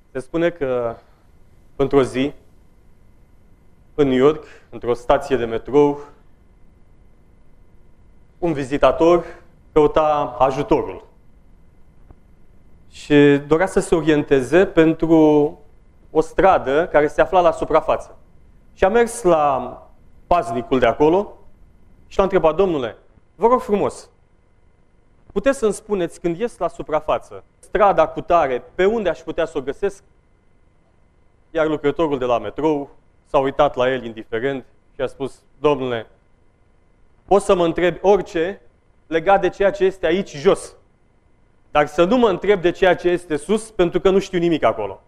Se spune că într-o zi, în New York, într-o stație de metrou, un vizitator căuta ajutorul și dorea să se orienteze pentru o stradă care se afla la suprafață. Și a mers la paznicul de acolo și l-a întrebat: domnule, vă rog frumos, puteți să-mi spuneți când ies la suprafață, strada cutare, pe unde aș putea să o găsesc? Iar lucrătorul de la metrou s-a uitat la el indiferent și a spus: domnule, poți să mă întrebi orice legat de ceea ce este aici jos, dar să nu mă întreb de ceea ce este sus, pentru că nu știu nimic acolo.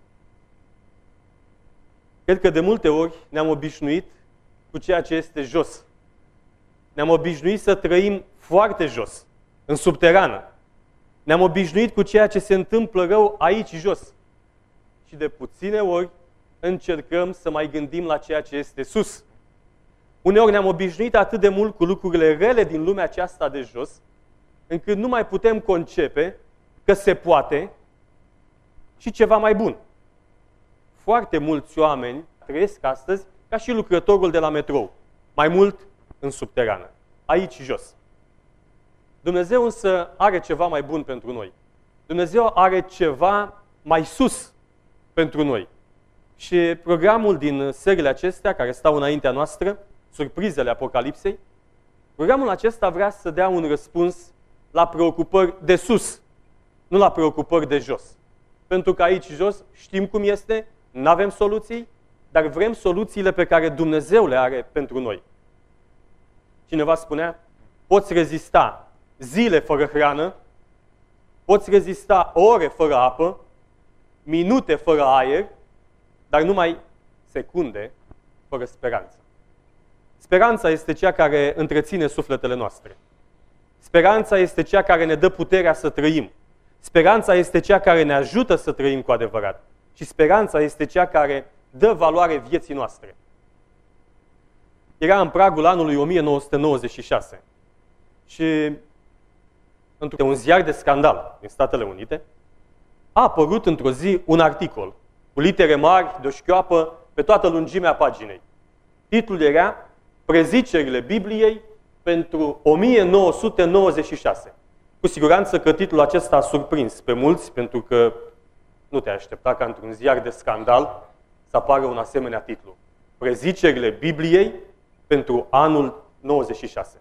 Cred că de multe ori ne-am obișnuit cu ceea ce este jos. Ne-am obișnuit să trăim foarte jos, în subterană. Ne-am obișnuit cu ceea ce se întâmplă rău aici jos. Și de puține ori încercăm să mai gândim la ceea ce este sus. Uneori ne-am obișnuit atât de mult cu lucrurile rele din lumea aceasta de jos, încât nu mai putem concepe că se poate și ceva mai bun. Foarte mulți oameni trăiesc astăzi ca și lucrătorul de la metrou, mai mult în subterană, aici jos. Dumnezeu însă are ceva mai bun pentru noi. Dumnezeu are ceva mai sus pentru noi. Și programul din seriile acestea, care stau înaintea noastră, Surprizele Apocalipsei, programul acesta vrea să dea un răspuns la preocupări de sus, nu la preocupări de jos. Pentru că aici jos știm cum este, nu avem soluții, dar vrem soluțiile pe care Dumnezeu le are pentru noi. Cineva spunea: poți rezista zile fără hrană, poți rezista ore fără apă, minute fără aer, dar numai secunde fără speranță. Speranța este cea care întreține sufletele noastre. Speranța este cea care ne dă puterea să trăim. Speranța este cea care ne ajută să trăim cu adevărat. Și speranța este cea care dă valoare vieții noastre. Era în pragul anului 1996 și într-un ziar de scandal din Statele Unite a apărut într-o zi un articol cu litere mari, de o șchioapă, pe toată lungimea paginei. Titlul era Prezicerile Bibliei pentru 1996. Cu siguranță că titlul acesta a surprins pe mulți, pentru că nu te aștepta ca într-un ziar de scandal să apară un asemenea titlu. Prezicerile Bibliei pentru anul 96.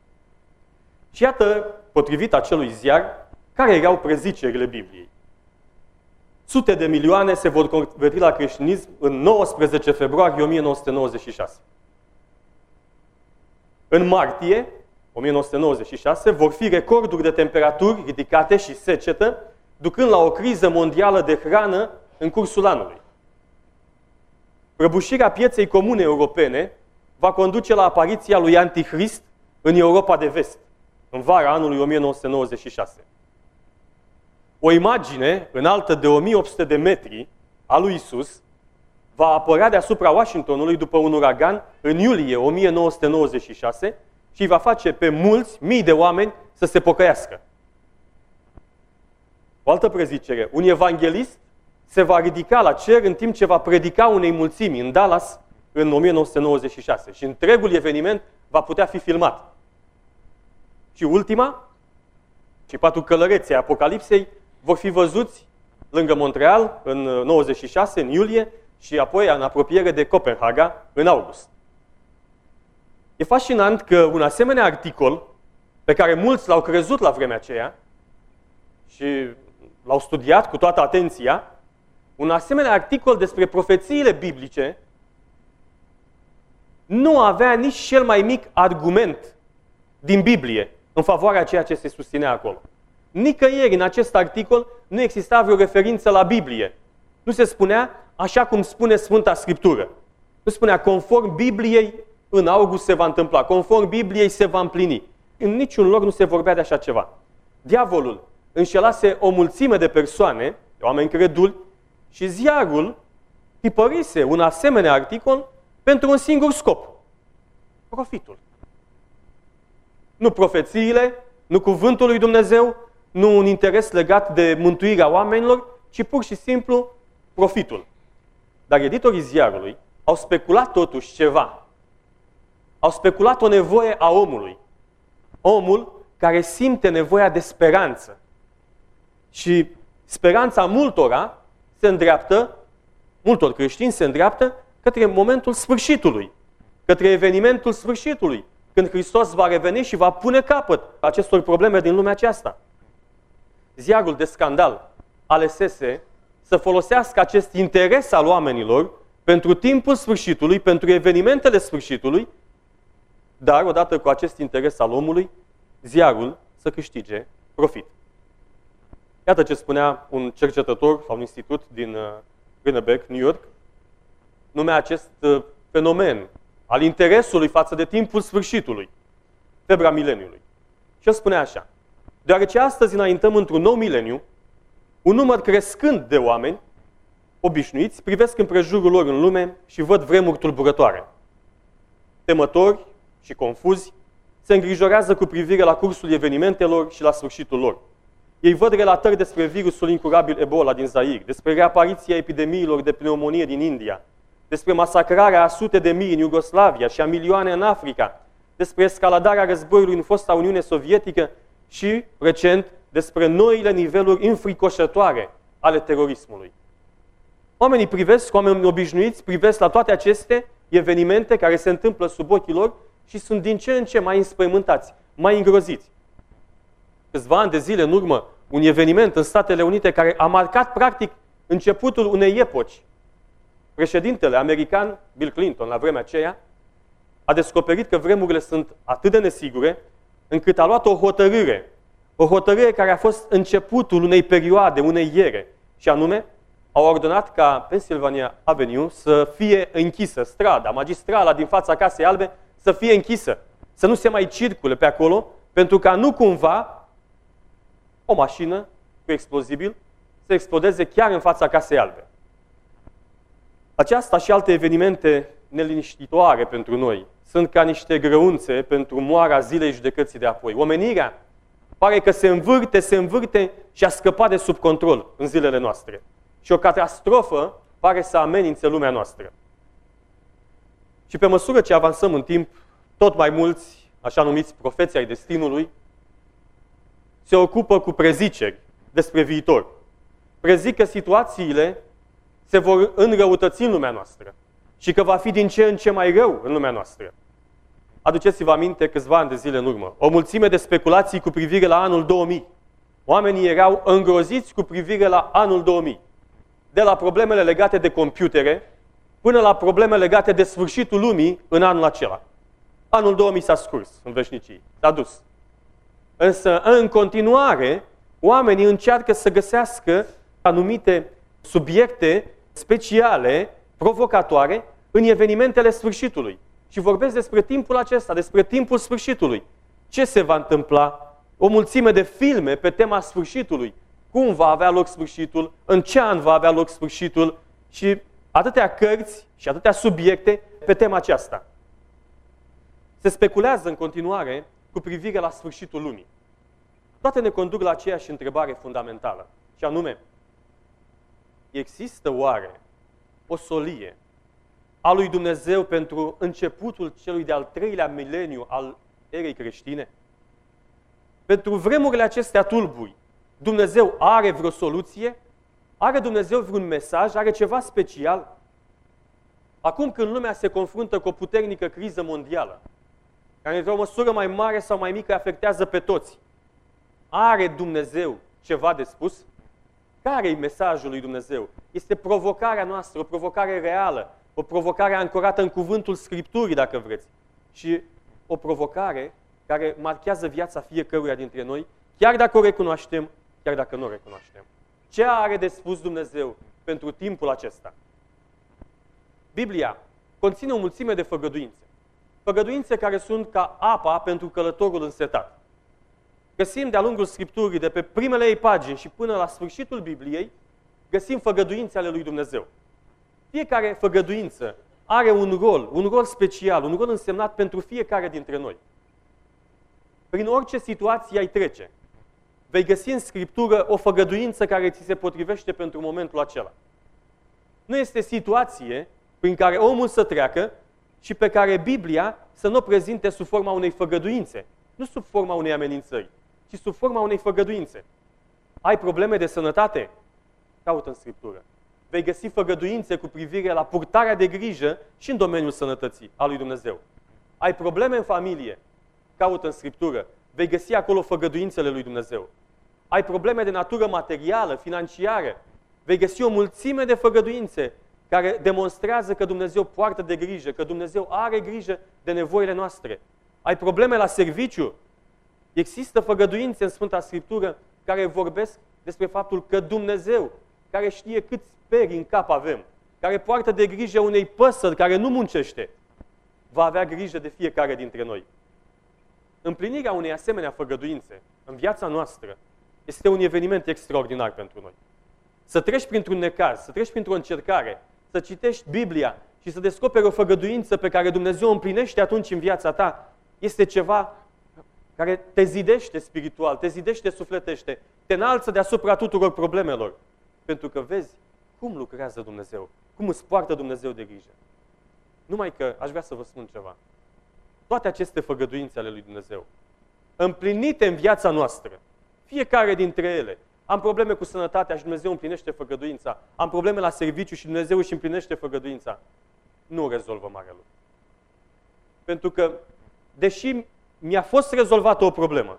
Și iată, potrivit acelui ziar, care erau prezicerile Bibliei. Sute de milioane se vor converti la creștinism în 19 februarie 1996. În martie 1996 vor fi recorduri de temperaturi ridicate și secetă, ducând la o criză mondială de hrană în cursul anului. Prăbușirea pieței comune europene va conduce la apariția lui Antichrist în Europa de Vest, în vara anului 1996. O imagine înaltă de 1800 de metri a lui Isus va apărea deasupra Washingtonului după un uragan în iulie 1996 și îi va face pe mulți, mii de oameni, să se pocăiască. O altă prezicere: un evanghelist se va ridica la cer în timp ce va predica unei mulțimi în Dallas în 1996 și întregul eveniment va putea fi filmat. Și ultima, cei 4 călăreți ai Apocalipsei vor fi văzuți lângă Montreal în 96, în iulie, și apoi în apropiere de Copenhaga în august. E fascinant că un asemenea articol, pe care mulți l-au crezut la vremea aceea și l-au studiat cu toată atenția, un asemenea articol despre profețiile biblice nu avea nici cel mai mic argument din Biblie în favoarea ceea ce se susținea acolo. Nicăieri în acest articol nu exista vreo referință la Biblie. Nu se spunea așa cum spune Sfânta Scriptură. Nu spunea conform Bibliei în august se va întâmpla, conform Bibliei se va împlini. În niciun loc nu se vorbea de așa ceva. Diavolul înșelase o mulțime de persoane, de oameni creduli, și ziarul tipărise un asemenea articol pentru un singur scop: profitul. Nu profețiile, nu cuvântul lui Dumnezeu, nu un interes legat de mântuirea oamenilor, ci pur și simplu profitul. Dar editorii ziarului au speculat totuși ceva. Au speculat o nevoie a omului. Omul care simte nevoia de speranță. Și speranța multora se îndreaptă, multor creștini se îndreaptă către momentul sfârșitului, către evenimentul sfârșitului, când Hristos va reveni și va pune capăt acestor probleme din lumea aceasta. Ziarul de scandal alesese să folosească acest interes al oamenilor pentru timpul sfârșitului, pentru evenimentele sfârșitului, dar odată cu acest interes al omului, ziarul să câștige profit. Iată ce spunea un cercetător sau un institut din Greenberg, New York, numea acest fenomen al interesului față de timpul sfârșitului, febra mileniului. Și el spunea așa: deoarece astăzi înaintăm într-un nou mileniu, un număr crescând de oameni obișnuiți privesc împrejurul lor în lume și văd vremuri tulburătoare. Temători și confuzi se îngrijorează cu privire la cursul evenimentelor și la sfârșitul lor. Ei văd relatări despre virusul incurabil Ebola din Zaire, despre reapariția epidemiilor de pneumonie din India, despre masacrarea a sute de mii în Iugoslavia și a milioane în Africa, despre escaladarea războiului în fosta Uniune Sovietică și, recent, despre noile niveluri înfricoșătoare ale terorismului. Oamenii obișnuiți privesc la toate aceste evenimente care se întâmplă sub ochii lor și sunt din ce în ce mai înspăimântați, mai îngroziți. Câțiva ani de zile în urmă, un eveniment în Statele Unite care a marcat practic începutul unei epoci. Președintele american, Bill Clinton, la vremea aceea, a descoperit că vremurile sunt atât de nesigure, încât a luat o hotărâre care a fost începutul unei perioade, unei ere, și anume, au ordonat ca Pennsylvania Avenue să fie închisă, strada, magistrala din fața Casei Albe să fie închisă, să nu se mai circule pe acolo, pentru ca nu cumva o mașină cu explozibil să explodeze chiar în fața Casei Albe. Aceasta și alte evenimente neliniștitoare pentru noi sunt ca niște grăunțe pentru moara zilei judecății de apoi. Omenirea pare că se învârte și a scăpat de sub control în zilele noastre. Și o catastrofă pare să amenințe lumea noastră. Și pe măsură ce avansăm în timp, tot mai mulți, așa numiți profeții ai destinului, se ocupă cu preziceri despre viitor. Prezic că situațiile se vor înrăutăți în lumea noastră și că va fi din ce în ce mai rău în lumea noastră. Aduceți-vă aminte câțiva ani de zile în urmă. O mulțime de speculații cu privire la anul 2000. Oamenii erau îngroziți cu privire la anul 2000. De la problemele legate de computere până la probleme legate de sfârșitul lumii în anul acela. Anul 2000 s-a scurs în veșnicie, s-a dus. Însă, în continuare, oamenii încearcă să găsească anumite subiecte speciale, provocatoare, în evenimentele sfârșitului. Și vorbesc despre timpul acesta, despre timpul sfârșitului. Ce se va întâmpla? O mulțime de filme pe tema sfârșitului. Cum va avea loc sfârșitul? În ce an va avea loc sfârșitul? Și atâtea cărți și atâtea subiecte pe tema aceasta. Se speculează în continuare cu privire la sfârșitul lumii. Toate ne conduc la aceeași întrebare fundamentală. Și anume, există oare o solie a lui Dumnezeu pentru începutul celui de-al treilea mileniu al erei creștine? Pentru vremurile acestea tulburi, Dumnezeu are vreo soluție? Are Dumnezeu vreun mesaj? Are ceva special? Acum când lumea se confruntă cu o puternică criză mondială, care într-o măsură mai mare sau mai mică afectează pe toți, are Dumnezeu ceva de spus? Care e mesajul lui Dumnezeu? Este provocarea noastră, o provocare reală, o provocare ancorată în cuvântul Scripturii, dacă vreți. Și o provocare care marchează viața fiecăruia dintre noi, chiar dacă o recunoaștem, chiar dacă nu o recunoaștem. Ce are de spus Dumnezeu pentru timpul acesta? Biblia conține o mulțime de făgăduințe. Făgăduințe care sunt ca apa pentru călătorul însetat. Găsim de-a lungul Scripturii, de pe primele ei pagini și până la sfârșitul Bibliei, găsim făgăduințe ale lui Dumnezeu. Fiecare făgăduință are un rol special, un rol însemnat pentru fiecare dintre noi. Prin orice situație ai trece, vei găsi în Scriptură o făgăduință care ți se potrivește pentru momentul acela. Nu este situație prin care omul să treacă și pe care Biblia să nu o prezinte sub forma unei făgăduințe. Nu sub forma unei amenințări, ci sub forma unei făgăduințe. Ai probleme de sănătate? Caută în Scriptură. Vei găsi făgăduințe cu privire la purtarea de grijă și în domeniul sănătății al lui Dumnezeu. Ai probleme în familie? Caută în Scriptură. Vei găsi acolo făgăduințele lui Dumnezeu. Ai probleme de natură materială, financiară? Vei găsi o mulțime de făgăduințe care demonstrează că Dumnezeu poartă de grijă, că Dumnezeu are grijă de nevoile noastre. Ai probleme la serviciu? Există făgăduințe în Sfânta Scriptură care vorbesc despre faptul că Dumnezeu, care știe câți peri în cap avem, care poartă de grijă unei păsări care nu muncește, va avea grijă de fiecare dintre noi. Împlinirea unei asemenea făgăduințe în viața noastră este un eveniment extraordinar pentru noi. Să treci printr-un necaz, să treci printr-o încercare, să citești Biblia și să descoperi o făgăduință pe care Dumnezeu o împlinește atunci în viața ta, este ceva care te zidește spiritual, te zidește sufletește, te înalță deasupra tuturor problemelor. Pentru că vezi cum lucrează Dumnezeu, cum îți poartă Dumnezeu de grijă. Numai că aș vrea să vă spun ceva. Toate aceste făgăduințe ale lui Dumnezeu, împlinite în viața noastră, fiecare dintre ele, am probleme cu sănătatea și Dumnezeu împlinește făgăduința, am probleme la serviciu și Dumnezeu își împlinește făgăduința, nu rezolvă mare lucru. Pentru că, deși mi-a fost rezolvată o problemă,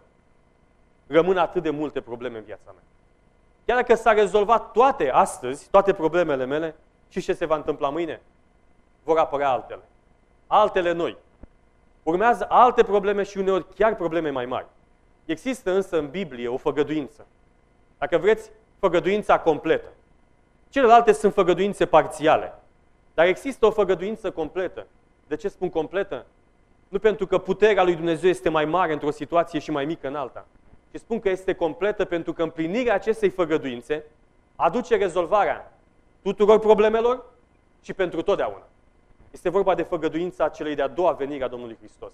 rămân atât de multe probleme în viața mea. Chiar dacă s-a rezolvat toate astăzi, toate problemele mele, și ce se va întâmpla mâine? Vor apărea altele. Altele noi. Urmează alte probleme și uneori chiar probleme mai mari. Există însă în Biblie o făgăduință. Dacă vreți, făgăduința completă. Celelalte sunt făgăduințe parțiale. Dar există o făgăduință completă. De ce spun completă? Nu pentru că puterea lui Dumnezeu este mai mare într-o situație și mai mică în alta. Și spun că este completă pentru că împlinirea acestei făgăduințe aduce rezolvarea tuturor problemelor și pentru totdeauna. Este vorba de făgăduința celei de-a doua veniri a Domnului Hristos.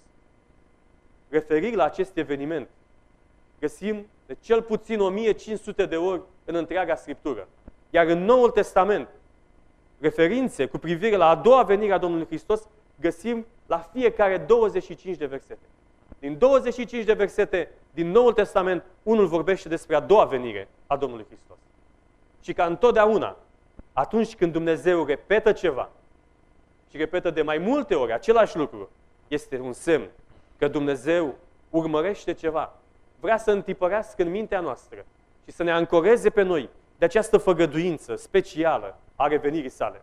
Referiri la acest eveniment găsim de cel puțin 1500 de ori în întreaga Scriptură. Iar în Noul Testament, referințe cu privire la a doua venire a Domnului Hristos găsim la fiecare 25 de versete. Din 25 de versete din Noul Testament, unul vorbește despre a doua venire a Domnului Hristos. Și ca întotdeauna, atunci când Dumnezeu repetă ceva și repetă de mai multe ori același lucru, este un semn că Dumnezeu urmărește ceva. Vrea să întipărească în mintea noastră și să ne ancoreze pe noi de această făgăduință specială a revenirii sale.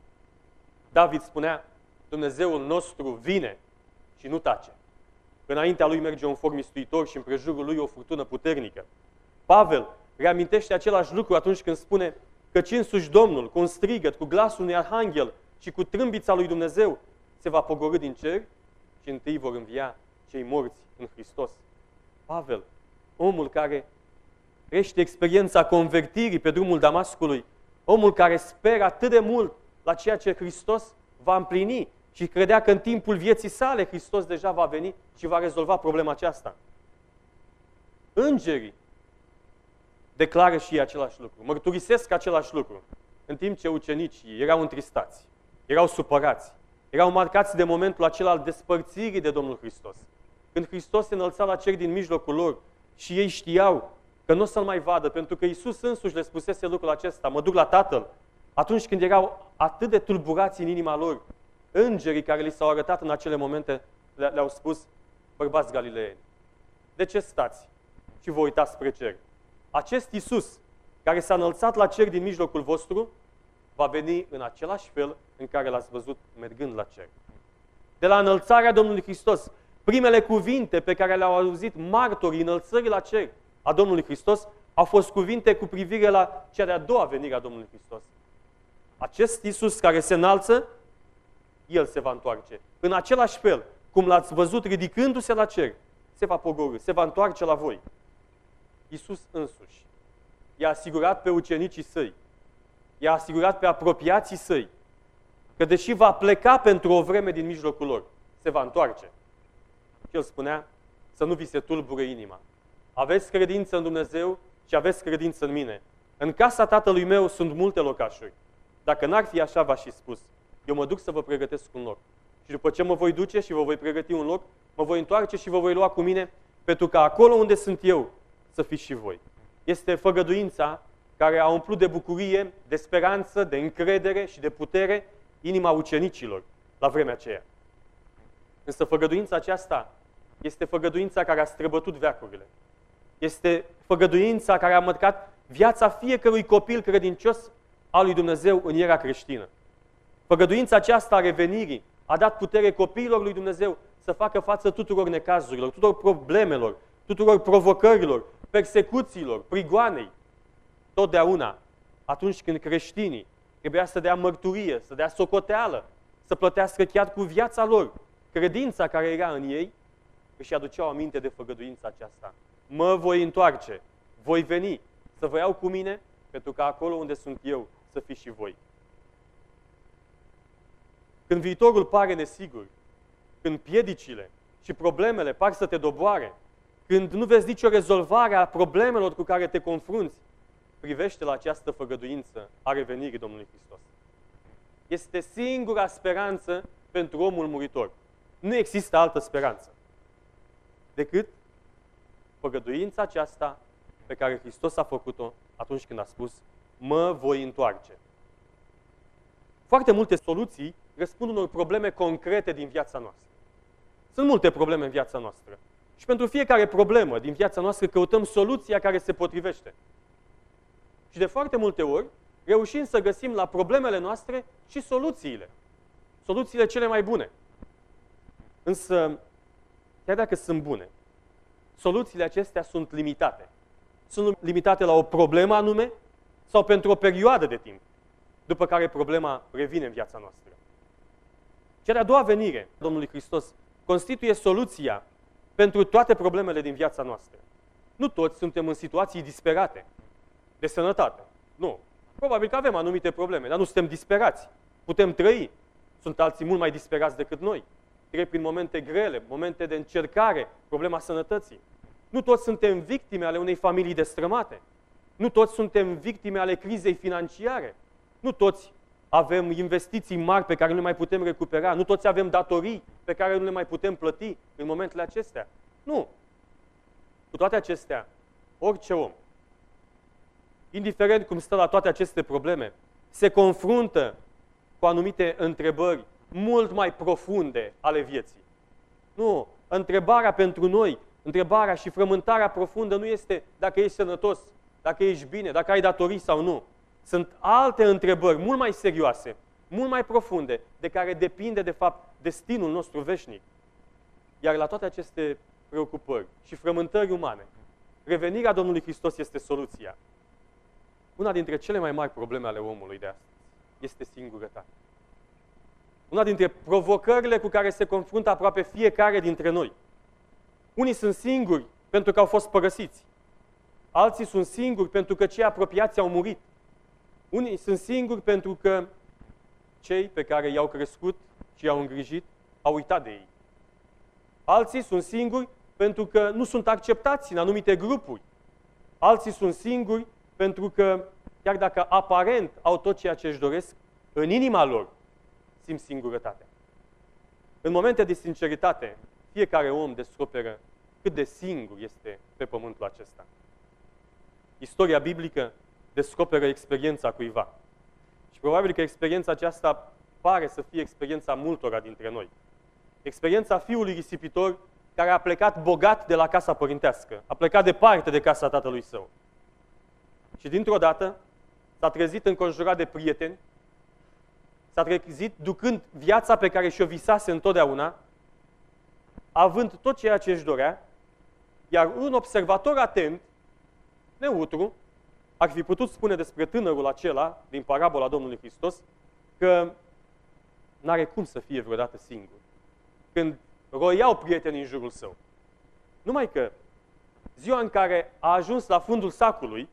David spunea, Dumnezeul nostru vine și nu tace. Înaintea lui merge un foc mistuitor și împrejurul lui o furtună puternică. Pavel reamintește același lucru atunci când spune căci însuși Domnul, cu un strigăt, cu glasul unui arhanghel și cu trâmbița lui Dumnezeu, se va pogorî din cer și întâi vor învia cei morți în Hristos. Pavel, omul care trăiește experiența convertirii pe drumul Damascului, omul care speră atât de mult la ceea ce Hristos va împlini și credea că în timpul vieții sale Hristos deja va veni și va rezolva problema aceasta. Îngerii declară și ei același lucru, mărturisesc același lucru, în timp ce ucenicii erau întristați, erau supărați, erau marcați de momentul acela al despărțirii de Domnul Hristos. Când Hristos se înălța la cer din mijlocul lor și ei știau că nu o să-L mai vadă, pentru că Iisus însuși le spusese lucrul acesta, mă duc la Tatăl. Atunci când erau atât de tulburați în inima lor, îngerii care li s-au arătat în acele momente le-au spus, bărbați galileeni, de ce stați și vă uitați spre cer? Acest Iisus, care s-a înălțat la cer din mijlocul vostru, va veni în același fel în care l-ați văzut mergând la cer. De la înălțarea Domnului Hristos, primele cuvinte pe care le-au auzit martorii înălțării la cer a Domnului Hristos au fost cuvinte cu privire la cea de-a doua venire a Domnului Hristos. Acest Iisus care se înalță, El se va întoarce. În același fel, cum l-ați văzut ridicându-se la cer, se va pogorî, se va întoarce la voi. Iisus însuși i-a asigurat pe ucenicii săi, i-a asigurat pe apropiații săi, că deși va pleca pentru o vreme din mijlocul lor, se va întoarce. Și El spunea să nu vi se tulbure inima. Aveți credință în Dumnezeu și aveți credință în mine. În casa Tatălui meu sunt multe locașuri. Dacă n-ar fi așa, v-aș fi spus. Eu mă duc să vă pregătesc un loc. Și după ce mă voi duce și vă voi pregăti un loc, mă voi întoarce și vă voi lua cu mine, pentru că acolo unde sunt eu, să fiți și voi. Este făgăduința care a umplut de bucurie, de speranță, de încredere și de putere inima ucenicilor la vremea aceea. Însă făgăduința aceasta este făgăduința care a străbătut veacurile. Este făgăduința care a marcat viața fiecărui copil credincios al lui Dumnezeu în era creștină. Făgăduința aceasta a revenirii a dat putere copiilor lui Dumnezeu să facă față tuturor necazurilor, tuturor problemelor, tuturor provocărilor, persecuțiilor, prigoanei. Totdeauna, atunci când creștinii trebuia să dea mărturie, să dea socoteală, să plătească chiar cu viața lor credința care era în ei, își aduceau aminte de făgăduința aceasta. Mă voi întoarce, voi veni, să vă iau cu mine, pentru că acolo unde sunt eu, să fiți și voi. Când viitorul pare nesigur, când piedicile și problemele par să te doboare, când nu vezi nicio rezolvare a problemelor cu care te confrunți, privește la această făgăduință a revenirii Domnului Hristos. Este singura speranță pentru omul muritor. Nu există altă speranță decât făgăduința aceasta pe care Hristos a făcut-o atunci când a spus: mă voi întoarce. Foarte multe soluții răspund unor probleme concrete din viața noastră. Sunt multe probleme în viața noastră. Și pentru fiecare problemă din viața noastră căutăm soluția care se potrivește. Și de foarte multe ori reușim să găsim la problemele noastre și soluțiile. Soluțiile cele mai bune. Însă, chiar dacă sunt bune, soluțiile acestea sunt limitate. Sunt limitate la o problemă anume sau pentru o perioadă de timp, după care problema revine în viața noastră. Cea de-a doua venire a Domnului Hristos constituie soluția pentru toate problemele din viața noastră. Nu toți suntem în situații disperate de sănătate. Nu. Probabil că avem anumite probleme, dar nu suntem disperați. Putem trăi. Sunt alții mult mai disperați decât noi. Trec prin momente grele, momente de încercare, problema sănătății. Nu toți suntem victime ale unei familii destrămate. Nu toți suntem victime ale crizei financiare. Nu toți avem investiții mari pe care nu le mai putem recupera. Nu toți avem datorii pe care nu le mai putem plăti în momentele acestea. Nu. Cu toate acestea, orice om, indiferent cum stă la toate aceste probleme, se confruntă cu anumite întrebări mult mai profunde ale vieții. Nu, întrebarea pentru noi, întrebarea și frământarea profundă nu este dacă ești sănătos, dacă ești bine, dacă ai datorii sau nu. Sunt alte întrebări mult mai serioase, mult mai profunde, de care depinde, de fapt, destinul nostru veșnic. Iar la toate aceste preocupări și frământări umane, revenirea Domnului Hristos este soluția. Una dintre cele mai mari probleme ale omului de astăzi este singurătatea. Una dintre provocările cu care se confruntă aproape fiecare dintre noi. Unii sunt singuri pentru că au fost părăsiți. Alții sunt singuri pentru că cei apropiați au murit. Unii sunt singuri pentru că cei pe care i-au crescut și i-au îngrijit au uitat de ei. Alții sunt singuri pentru că nu sunt acceptați în anumite grupuri. Alții sunt singuri pentru că, chiar dacă aparent au tot ceea ce își doresc, în inima lor simt singurătatea. În momente de sinceritate, fiecare om descoperă cât de singur este pe pământul acesta. Istoria biblică descoperă experiența cuiva. Și probabil că experiența aceasta pare să fie experiența multora dintre noi. Experiența fiului risipitor care a plecat bogat de la casa părintească, a plecat departe de casa tatălui său. Și dintr-o dată s-a trezit înconjurat de prieteni, s-a trezit ducând viața pe care și-o visase întotdeauna, având tot ceea ce își dorea, iar un observator atent, neutru, ar fi putut spune despre tânărul acela din parabola Domnului Hristos că n-are cum să fie vreodată singur. Când roiau prietenii în jurul său. Numai că ziua în care a ajuns la fundul sacului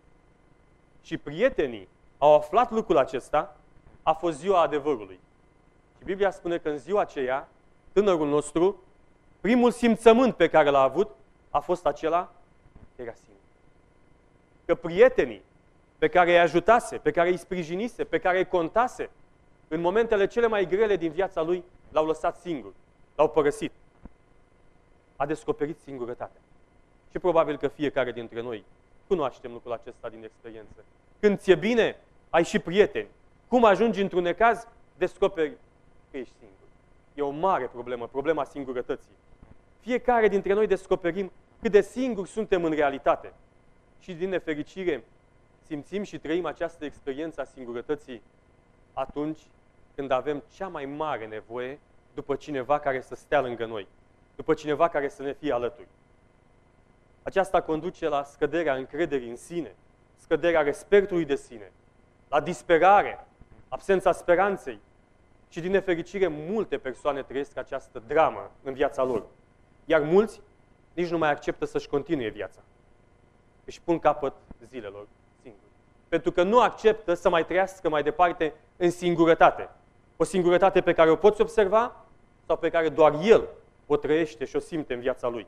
și prietenii au aflat lucrul acesta, a fost ziua adevărului. Și Biblia spune că în ziua aceea, tânărul nostru, primul simțământ pe care l-a avut a fost acela că era singur. Că prietenii pe care îi ajutase, pe care îi sprijinise, pe care îi contase, în momentele cele mai grele din viața lui, l-au lăsat singur, l-au părăsit. A descoperit singurătatea. Și probabil că fiecare dintre noi cunoaștem lucrul acesta din experiență. Când ți-e bine, ai și prieteni. Cum ajungi într-un necaz, descoperi că ești singur. E o mare problemă, problema singurătății. Fiecare dintre noi descoperim cât de singuri suntem în realitate. Și din nefericire, simțim și trăim această experiență a singurătății atunci când avem cea mai mare nevoie după cineva care să stea lângă noi, după cineva care să ne fie alături. Aceasta conduce la scăderea încrederii în sine, scăderea respectului de sine, la disperare, absența speranței. Și din nefericire, multe persoane trăiesc această dramă în viața lor. Iar mulți nici nu mai acceptă să-și continue viața. Își pun capăt zilelor singuri. Pentru că nu acceptă să mai trăiască mai departe în singurătate. O singurătate pe care o poți observa sau pe care doar el o trăiește și o simte în viața lui.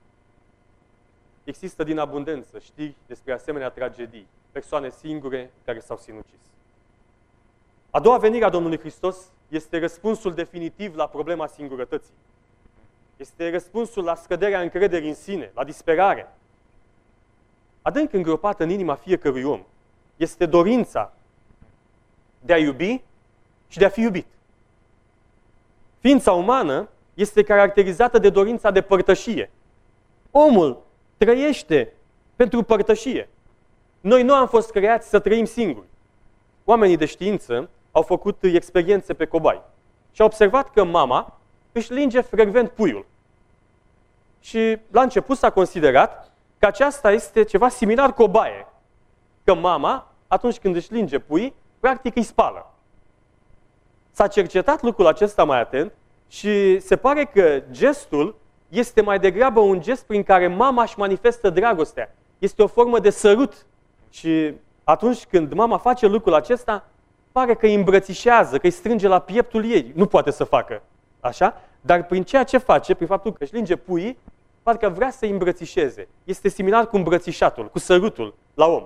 Există din abundență știri despre asemenea tragedii, persoane singure care s-au sinucis. A doua venire a Domnului Hristos este răspunsul definitiv la problema singurătății. Este răspunsul la scăderea încrederii în sine, la disperare. Adânc îngropată în inima fiecărui om este dorința de a iubi și de a fi iubit. Ființa umană este caracterizată de dorința de părtășie. Omul trăiește pentru părtășie. Noi nu am fost creați să trăim singuri. Oamenii de știință au făcut experiențe pe cobai și au observat că mama își linge frecvent puiul. Și la început s-a considerat că aceasta este ceva similar cu o baie. Că mama, atunci când își linge puii, practic îi spală. S-a cercetat lucrul acesta mai atent și se pare că gestul este mai degrabă un gest prin care mama își manifestă dragostea. Este o formă de sărut. Și atunci când mama face lucrul acesta, pare că îi îmbrățișează, că îi strânge la pieptul ei. Nu poate să facă așa, dar prin ceea ce face, prin faptul că își linge puii, parcă vrea să îi îmbrățișeze. Este similar cu îmbrățișatul, cu sărutul la om.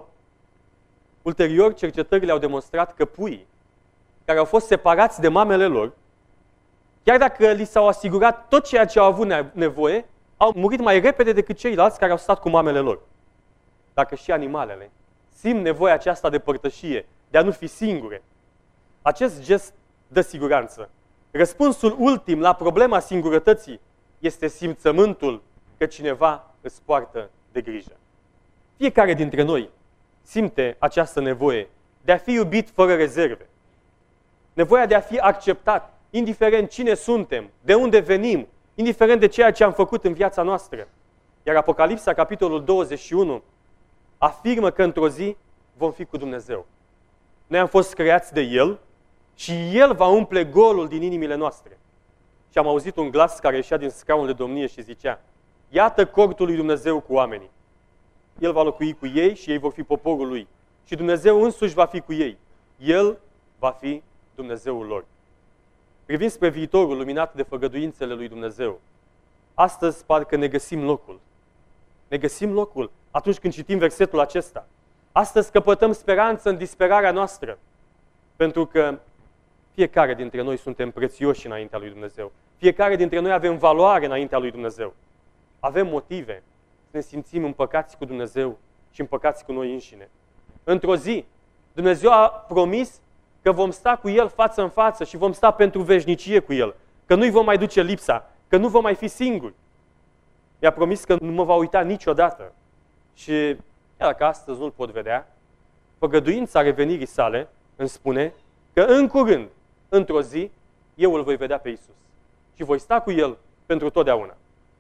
Ulterior, cercetările au demonstrat că puii care au fost separați de mamele lor, chiar dacă li s-au asigurat tot ceea ce au avut nevoie, au murit mai repede decât ceilalți care au stat cu mamele lor. Dacă și animalele simt nevoia aceasta de părtășie, de a nu fi singure, acest gest dă siguranță. Răspunsul ultim la problema singurătății este simțământul că cineva îți poartă de grijă. Fiecare dintre noi simte această nevoie de a fi iubit fără rezerve. Nevoia de a fi acceptat, indiferent cine suntem, de unde venim, indiferent de ceea ce am făcut în viața noastră. Iar Apocalipsa, capitolul 21, afirmă că într-o zi vom fi cu Dumnezeu. Noi am fost creați de El și El va umple golul din inimile noastre. Și am auzit un glas care ieșea din scaunul de domnie și zicea: iată cortul lui Dumnezeu cu oamenii. El va locui cu ei și ei vor fi poporul Lui. Și Dumnezeu însuși va fi cu ei. El va fi Dumnezeul lor. Privind spre viitorul luminat de făgăduințele lui Dumnezeu, astăzi parcă ne găsim locul. Ne găsim locul atunci când citim versetul acesta. Astăzi căpătăm speranță în disperarea noastră, pentru că fiecare dintre noi suntem prețioși înaintea lui Dumnezeu. Fiecare dintre noi avem valoare înaintea lui Dumnezeu. Avem motive să ne simțim împăcați cu Dumnezeu și împăcați cu noi înșine. Într-o zi, Dumnezeu a promis că vom sta cu El față în față și vom sta pentru veșnicie cu El, că nu-i vom mai duce lipsa, că nu vom mai fi singuri. I-a promis că nu mă va uita niciodată. Și chiar dacă astăzi nu-L pot vedea, făgăduința revenirii sale îmi spune că în curând, într-o zi, eu îl voi vedea pe Iisus și voi sta cu El pentru totdeauna.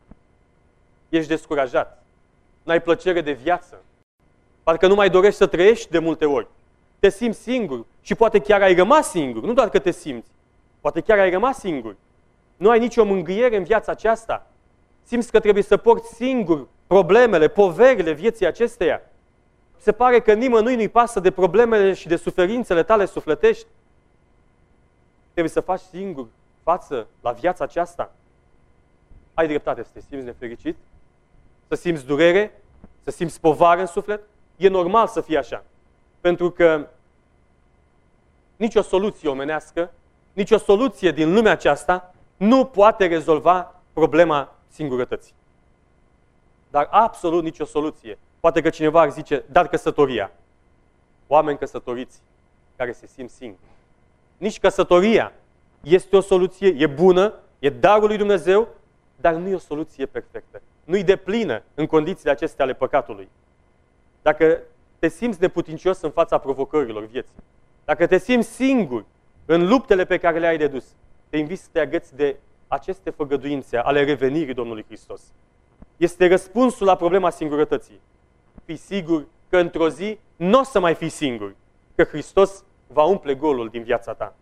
Ești descurajat, n-ai plăcere de viață, parcă nu mai dorești să trăiești de multe ori, te simți singur și poate chiar ai rămas singur, nu doar că te simți, poate chiar ai rămas singur. Nu ai nicio mângâiere în viața aceasta. Simți că trebuie să porți singur problemele, poverile vieții acesteia. Se pare că nimănui nu-i pasă de problemele și de suferințele tale sufletești. Trebuie să faci singur față la viața aceasta. Ai dreptate să te simți nefericit, să simți durere, să simți povară în suflet. E normal să fie așa. Pentru că nicio soluție omenească, nicio soluție din lumea aceasta nu poate rezolva problema singurătății. Dar absolut nicio soluție. Poate că cineva ar zice, dar căsătoria. Oameni căsătoriți care se simt singuri. Nici căsătoria este o soluție, e bună, e darul lui Dumnezeu, dar nu e o soluție perfectă. Nu-i deplină în condițiile acestea ale păcatului. Dacă te simți neputincios în fața provocărilor vieții, dacă te simți singur în luptele pe care le-ai de dus, te invit să te agăți de aceste făgăduințe ale revenirii Domnului Hristos. Este răspunsul la problema singurătății. Fii sigur că într-o zi nu o să mai fii singur, că Hristos va umple golul din viața ta.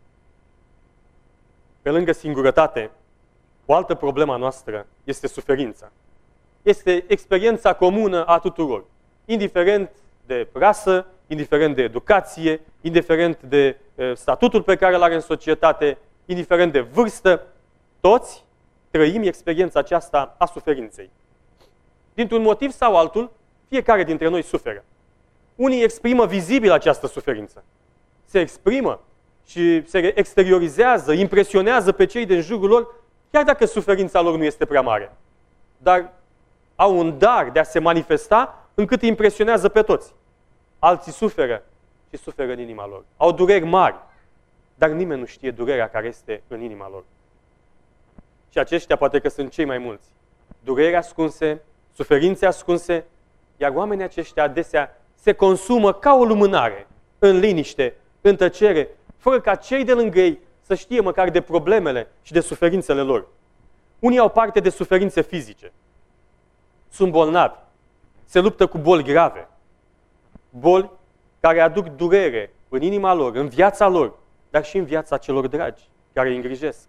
Pe lângă singurătate, o altă problemă a noastră este suferința. Este experiența comună a tuturor, indiferent de rasă, indiferent de educație, indiferent de statutul pe care îl are în societate, indiferent de vârstă, toți trăim experiența aceasta a suferinței. Dintr-un motiv sau altul, fiecare dintre noi suferă. Unii exprimă vizibil această suferință. Se exprimă și se exteriorizează, impresionează pe cei din jurul lor, chiar dacă suferința lor nu este prea mare. Dar au un dar de a se manifesta încât îi impresionează pe toți. Alții suferă și suferă în inima lor. Au dureri mari, dar nimeni nu știe durerea care este în inima lor. Și aceștia poate că sunt cei mai mulți. Dureri ascunse, suferințe ascunse, iar oamenii aceștia adesea se consumă ca o lumânare, în liniște, în tăcere, fără ca cei de lângă ei să știe măcar de problemele și de suferințele lor. Unii au parte de suferințe fizice. Sunt bolnavi. Se luptă cu boli grave. Boli care aduc durere în inima lor, în viața lor, dar și în viața celor dragi, care îi îngrijesc.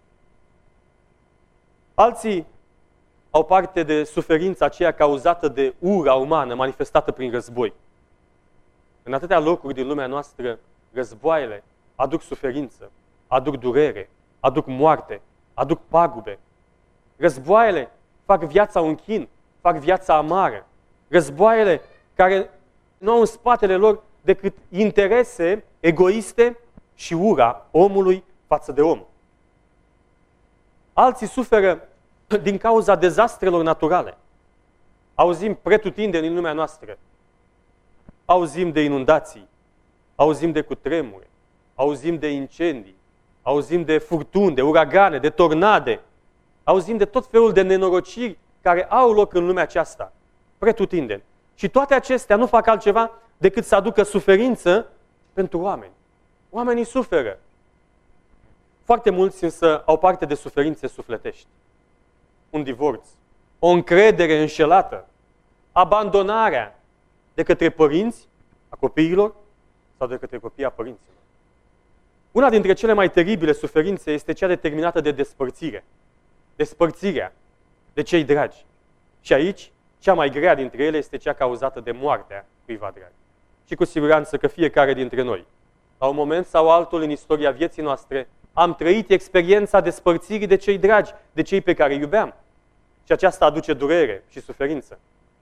Alții au parte de suferința aceea cauzată de ura umană manifestată prin război. În atâtea locuri din lumea noastră, războaiele aduc suferință, aduc durere, aduc moarte, aduc pagube. Războaiele fac viața un chin, fac viața amară. Războaiele care nu au în spatele lor decât interese egoiste și ura omului față de om. Alții suferă din cauza dezastrelor naturale. Auzim pretutindeni în lumea noastră. Auzim de inundații, auzim de cutremure, auzim de incendii, auzim de furtuni, de uragane, de tornade, auzim de tot felul de nenorociri care au loc în lumea aceasta, pretutindeni. Și toate acestea nu fac altceva decât să aducă suferință pentru oameni. Oamenii suferă. Foarte mulți însă au parte de suferințe sufletești. Un divorț, o încredere înșelată, abandonarea de către părinți a copiilor sau de către copiii a părinților. Una dintre cele mai teribile suferințe este cea determinată de despărțire. Despărțirea de cei dragi. Și aici, cea mai grea dintre ele este cea cauzată de moartea cuiva drag. Și cu siguranță că fiecare dintre noi, la un moment sau altul în istoria vieții noastre, am trăit experiența despărțirii de cei dragi, de cei pe care îi iubeam. Și aceasta aduce durere și suferință.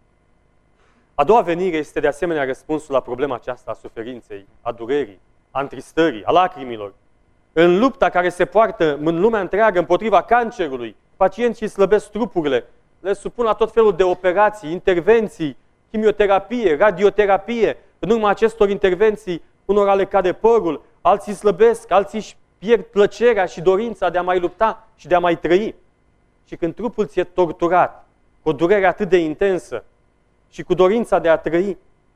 A doua venire este de asemenea răspunsul la problema aceasta a suferinței, a durerii, a întristării, a lacrimilor. În lupta care se poartă în lumea întreagă împotriva cancerului, pacienții slăbesc trupurile, le supun la tot felul de operații, intervenții, chimioterapie, radioterapie. În urma acestor intervenții, unora le cade părul, alții slăbesc, alții își pierd plăcerea și dorința de a mai lupta și de a mai trăi. Și când trupul ți-e torturat, cu o durere atât de intensă și cu dorința de a trăi,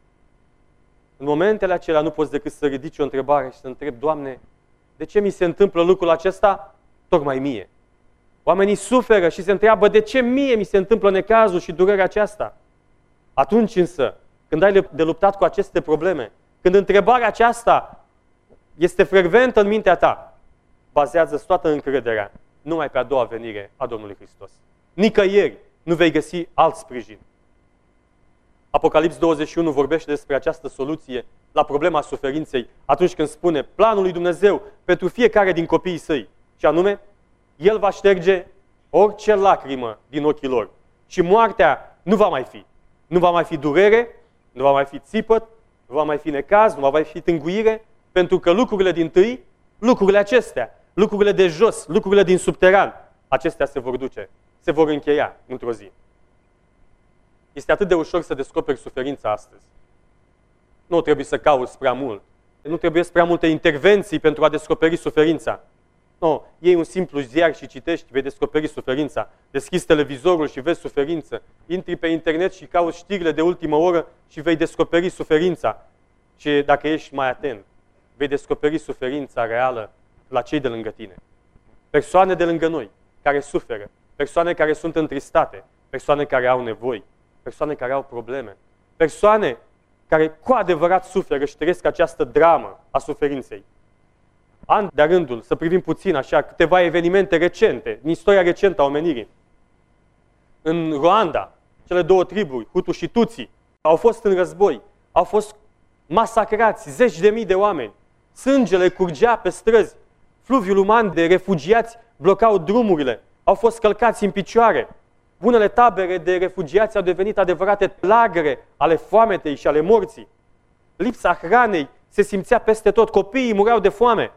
în momentele acelea nu poți decât să ridici o întrebare și să întrebi, Doamne, de ce mi se întâmplă lucrul acesta tocmai mie? Oamenii suferă și se întreabă, de ce mie mi se întâmplă necazul și durerea aceasta? Atunci însă, când ai de luptat cu aceste probleme, când întrebarea aceasta este frecventă în mintea ta, bazează toată încrederea numai pe a doua venire a Domnului Hristos. Nicăieri nu vei găsi alt sprijin. Apocalips 21 vorbește despre această soluție la problema suferinței atunci când spune planul lui Dumnezeu pentru fiecare din copiii săi. Și anume, El va șterge orice lacrimă din ochii lor. Și moartea nu va mai fi. Nu va mai fi durere, nu va mai fi țipăt, nu nu va mai fi necaz, nu va mai fi tânguire, pentru că lucrurile dintâi, lucrurile acestea, lucrurile de jos, lucrurile din subteran, acestea se vor duce, se vor încheia într-o zi. Este atât de ușor să descoperi suferința astăzi. Nu trebuie să cauți prea mult. Nu trebuie prea multe intervenții pentru a descoperi suferința. Nu, iei un simplu ziar și citești, vei descoperi suferința. Deschizi televizorul și vezi suferință. Intri pe internet și cauți știrile de ultimă oră și vei descoperi suferința. Și dacă ești mai atent, vei descoperi suferința reală la cei de lângă tine. Persoane de lângă noi care suferă, persoane care sunt întristate, persoane care au nevoi, persoane care au probleme, persoane care cu adevărat suferă și trăiesc această dramă a suferinței. An de-a rândul, să privim puțin așa, câteva evenimente recente, din istoria recentă a omenirii. În Rwanda, cele două triburi, Hutu și Tutsi, au fost în război, au fost masacrați zeci de mii de oameni. Sângele curgea pe străzi, fluviul uman de refugiați blocau drumurile, au fost călcați în picioare. Bunele tabere de refugiați au devenit adevărate lagăre ale foametei și ale morții. Lipsa hranei se simțea peste tot, copiii mureau de foame.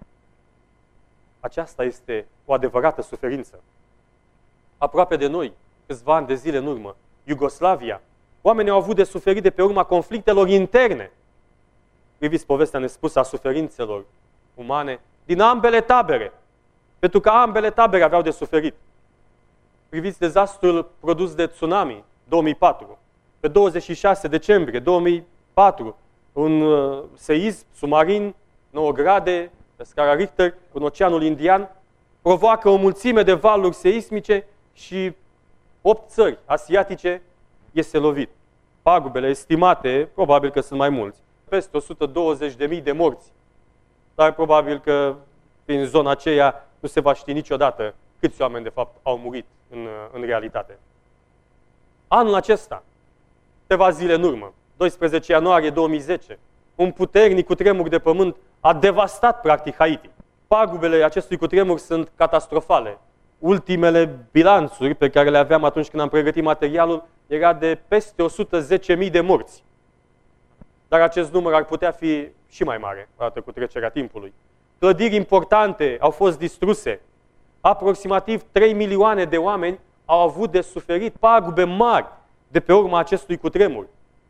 Aceasta este o adevărată suferință. Aproape de noi, câțiva ani de zile în urmă, Iugoslavia, oamenii au avut de suferit de pe urma conflictelor interne. Priviți povestea nespusă a suferințelor umane din ambele tabere, pentru că ambele tabere aveau de suferit. Priviți dezastrul produs de tsunami 2004. Pe 26 decembrie 2004, un seism submarin 9 grade pe scara Richter în Oceanul Indian provoacă o mulțime de valuri seismice și 8 țări asiatice este lovit. Pagubele estimate, probabil că sunt mai mulți, peste 120.000 de morți. Dar probabil că prin zona aceea nu se va ști niciodată câți oameni de fapt au murit în realitate. Anul acesta, câteva zile în urmă, 12 ianuarie 2010, un puternic cutremur de pământ a devastat practic Haiti. Pagubele acestui cutremur sunt catastrofale. Ultimele bilanțuri pe care le aveam atunci când am pregătit materialul era de peste 110.000 de morți. Dar acest număr ar putea fi și mai mare, odată cu trecerea timpului. Clădiri importante au fost distruse. Aproximativ 3 milioane de oameni au avut de suferit pagube mari de pe urma acestui cutremur.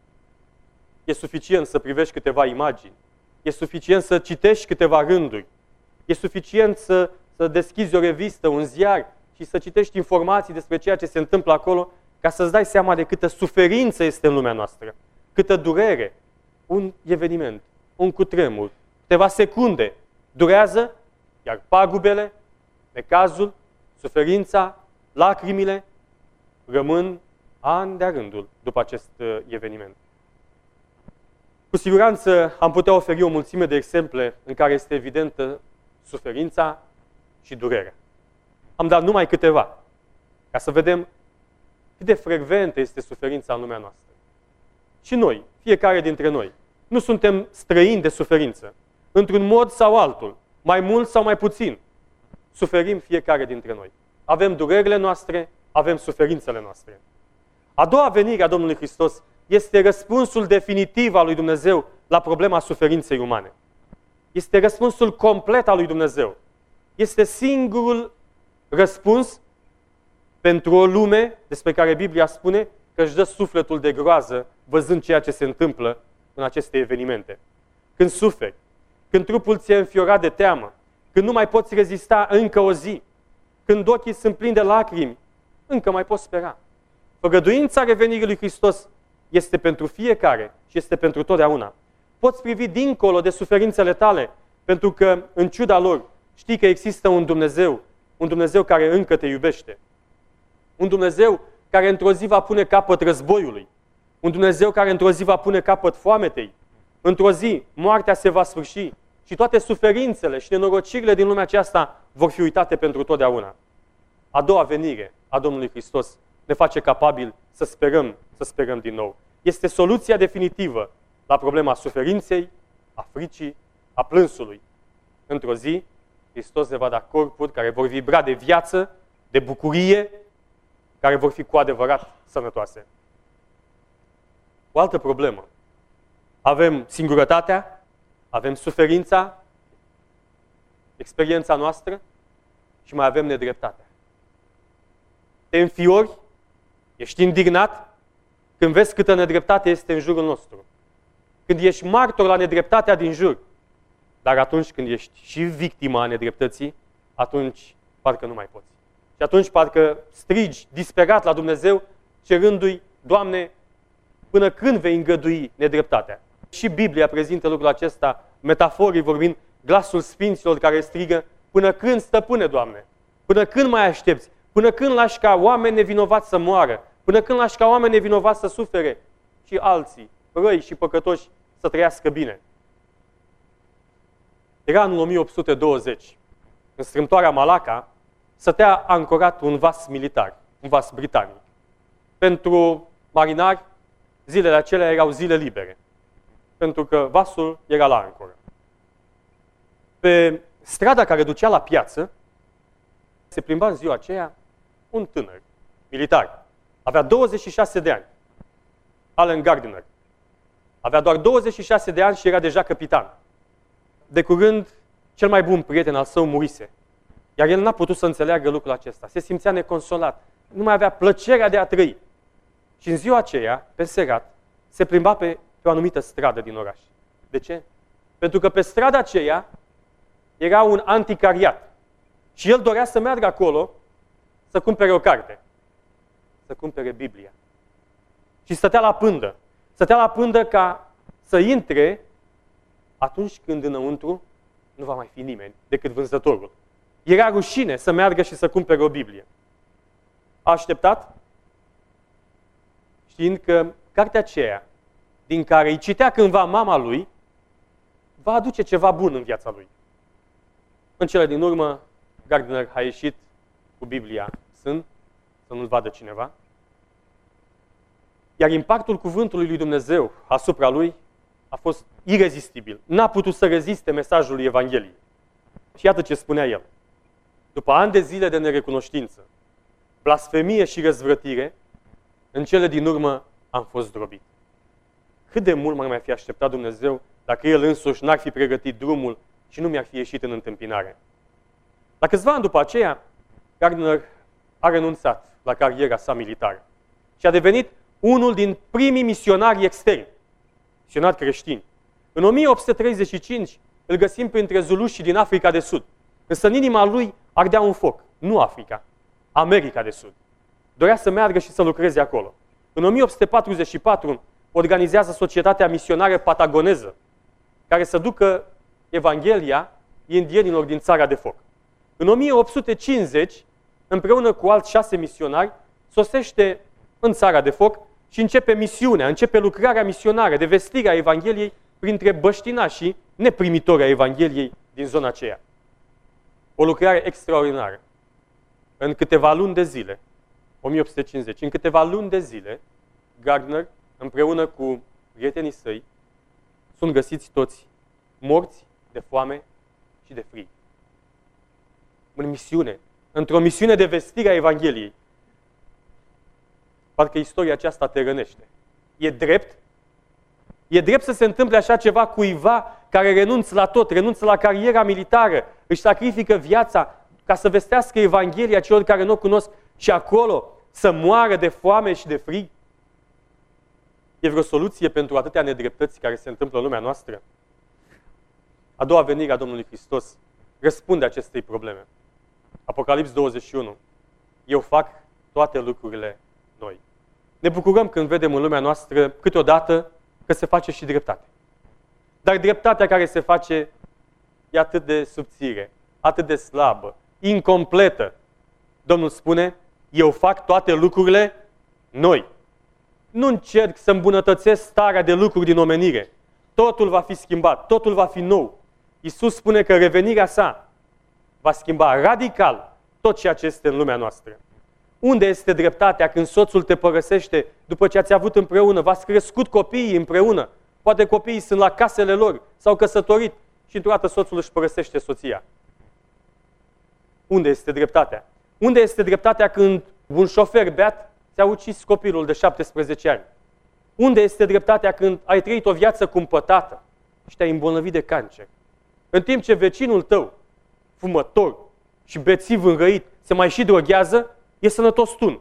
E suficient să privești câteva imagini. E suficient să citești câteva rânduri. E suficient să deschizi o revistă, un ziar și să citești informații despre ceea ce se întâmplă acolo ca să-ți dai seama de câtă suferință este în lumea noastră, câtă durere. Un eveniment, un cutremur, câteva secunde durează, iar pagubele, necazul, suferința, lacrimile rămân ani de-a rândul după acest eveniment. Cu siguranță am putea oferi o mulțime de exemple în care este evidentă suferința și durerea. Am dat numai câteva, ca să vedem cât de frecventă este suferința în lumea noastră. Și noi, fiecare dintre noi, nu suntem străini de suferință. Într-un mod sau altul, mai mult sau mai puțin, suferim fiecare dintre noi. Avem durerile noastre, avem suferințele noastre. A doua venire a Domnului Hristos este răspunsul definitiv al lui Dumnezeu la problema suferinței umane. Este răspunsul complet al lui Dumnezeu. Este singurul răspuns pentru o lume despre care Biblia spune că își dă sufletul de groază văzând ceea ce se întâmplă în aceste evenimente. Când suferi, când trupul ți-e înfiorat de teamă, când nu mai poți rezista încă o zi, când ochii sunt plini de lacrimi, încă mai poți spera. Făgăduința revenirii lui Hristos este pentru fiecare și este pentru totdeauna. Poți privi dincolo de suferințele tale, pentru că, în ciuda lor, știi că există un Dumnezeu care încă te iubește. Un Dumnezeu care într-o zi va pune capăt războiului. Un Dumnezeu care într-o zi va pune capăt foametei. Într-o zi, moartea se va sfârși și toate suferințele și nenorocirile din lumea aceasta vor fi uitate pentru totdeauna. A doua venire a Domnului Hristos ne face capabili să sperăm din nou. Este soluția definitivă la problema suferinței, a fricii, a plânsului. Într-o zi, Hristos ne va da corpuri care vor vibra de viață, de bucurie, care vor fi cu adevărat sănătoase. O altă problemă Avem singurătatea, avem suferința, experiența noastră și mai avem nedreptatea. Te înfiori, ești indignat când vezi câtă nedreptate este în jurul nostru. Când ești martor la nedreptatea din jur. Dar atunci când ești și victima nedreptății, atunci parcă nu mai poți. Și atunci parcă strigi disperat la Dumnezeu, cerându-i, Doamne, până când vei îngădui nedreptatea? Și Biblia prezintă lucrul acesta, metaforii vorbind, glasul sfinților care strigă, până când, Stăpâne, Doamne? Până când mai aștepți? Până când lași ca oameni nevinovați să moară? Până când lași ca oameni nevinovați să sufere? Și alții, răi și păcătoși, să trăiască bine. Era anul 1820. În strâmtoarea Malaca stătea ancorat un vas militar, un vas britanic. Pentru marinari, zilele acelea erau zile libere, pentru că vasul era la ancoră. Pe strada care ducea la piață, se plimba în ziua aceea un tânăr militar. Avea 26 de ani. Allen Gardiner. Avea doar 26 de ani și era deja capitan. De curând, cel mai bun prieten al său murise. Iar el n-a putut să înțeleagă lucrul acesta. Se simțea neconsolat. Nu mai avea plăcerea de a trăi. Și în ziua aceea, pe serat, se plimba pe o anumită stradă din oraș. De ce? Pentru că pe strada aceea era un anticariat. Și el dorea să meargă acolo să cumpere o carte. Să cumpere Biblia. Și stătea la pândă. Stătea la pândă ca să intre atunci când înăuntru nu va mai fi nimeni decât vânzătorul. Era rușine să meargă și să cumpere o Biblie. A așteptat, știind că cartea aceea, din care îi citea cândva mama lui, va aduce ceva bun în viața lui. În cele din urmă, Gardiner a ieșit cu Biblia să nu-l vadă cineva. Iar impactul cuvântului lui Dumnezeu asupra lui a fost irezistibil. N-a putut să reziste mesajului Evangheliei. Și iată ce spunea el. După ani de zile de nerecunoștință, blasfemie și răzvrătire, în cele din urmă am fost zdrobit. Cât de mult m-ar mai fi așteptat Dumnezeu dacă El însuși n-ar fi pregătit drumul și nu mi-ar fi ieșit în întâmpinare. La câțiva ani după aceea, Gardiner a renunțat la cariera sa militară și a devenit unul din primii misionari externi, misionari creștini. În 1835 îl găsim printre zulușii din Africa de Sud. Însă în inima lui ardea un foc. Nu Africa, America de Sud. Dorea să meargă și să lucreze acolo. În 1844 organizează Societatea Misionară Patagoneză, care să ducă Evanghelia indienilor din Țara de Foc. În 1850, împreună cu alți 6 misionari, sosește în Țara de Foc și începe misiunea, începe lucrarea misionară de vestire a Evangheliei printre băștinașii neprimitori a Evangheliei din zona aceea. O lucrare extraordinară. În câteva luni de zile, 1850, în câteva luni de zile, Gardiner, împreună cu prietenii săi, sunt găsiți toți morți de foame și de frig. În misiune, într-o misiune de vestire a Evangheliei. Parcă istoria aceasta te rănește. E drept? E drept să se întâmple așa ceva cuiva care renunță la tot, renunță la cariera militară, își sacrifică viața ca să vestească Evanghelia celor care nu o cunosc și acolo să moară de foame și de frig? E vreo soluție pentru atâtea nedreptăți care se întâmplă în lumea noastră? A doua venire a Domnului Hristos răspunde acestei probleme. Apocalips 21. Eu fac toate lucrurile noi. Ne bucurăm când vedem în lumea noastră câteodată că se face și dreptate. Dar dreptatea care se face e atât de subțire, atât de slabă, incompletă. Domnul spune, eu fac toate lucrurile noi. Nu încerc să îmbunătățesc starea de lucruri din omenire. Totul va fi schimbat, totul va fi nou. Iisus spune că revenirea sa va schimba radical tot ceea ce este în lumea noastră. Unde este dreptatea când soțul te părăsește după ce ați avut împreună, v-ați crescut copiii împreună, poate copiii sunt la casele lor, s-au căsătorit și într-o dată soțul își părăsește soția? Unde este dreptatea? Unde este dreptatea când un șofer beat ți-a ucis copilul de 17 ani? Unde este dreptatea când ai trăit o viață cumpătată și te-ai îmbolnăvit de cancer? În timp ce vecinul tău, fumător și bețiv înrăit, se mai și droghează, e sănătos tu.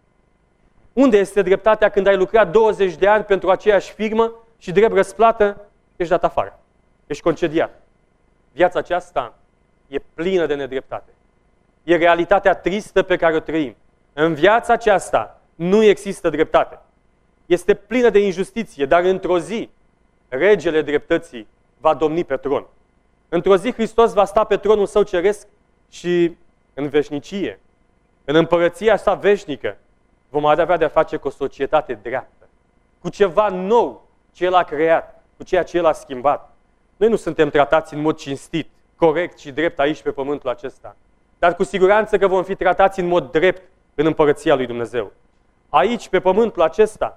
Unde este dreptatea când ai lucrat 20 de ani pentru aceeași firmă și drept răsplată ești dat afară, ești concediat? Viața aceasta e plină de nedreptate. E realitatea tristă pe care o trăim. În viața aceasta nu există dreptate. Este plină de injustiție, dar într-o zi, regele dreptății va domni pe tron. Într-o zi Hristos va sta pe tronul său ceresc și în veșnicie, în împărăția sa veșnică, vom avea de-a face cu o societate dreaptă, cu ceva nou ce El a creat, cu ceea ce El a schimbat. Noi nu suntem tratați în mod cinstit, corect și drept aici pe pământul acesta, dar cu siguranță că vom fi tratați în mod drept în împărăția lui Dumnezeu. Aici, pe pământul acesta,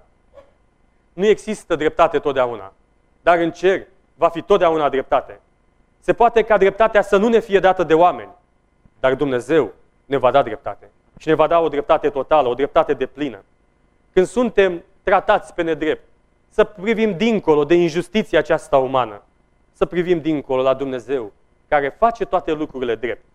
nu există dreptate totdeauna, dar în cer va fi totdeauna dreptate. Se poate ca dreptatea să nu ne fie dată de oameni, dar Dumnezeu ne va da dreptate. Și ne va da o dreptate totală, o dreptate deplină. Când suntem tratați pe nedrept, să privim dincolo de injustiția aceasta umană, să privim dincolo la Dumnezeu, care face toate lucrurile drept.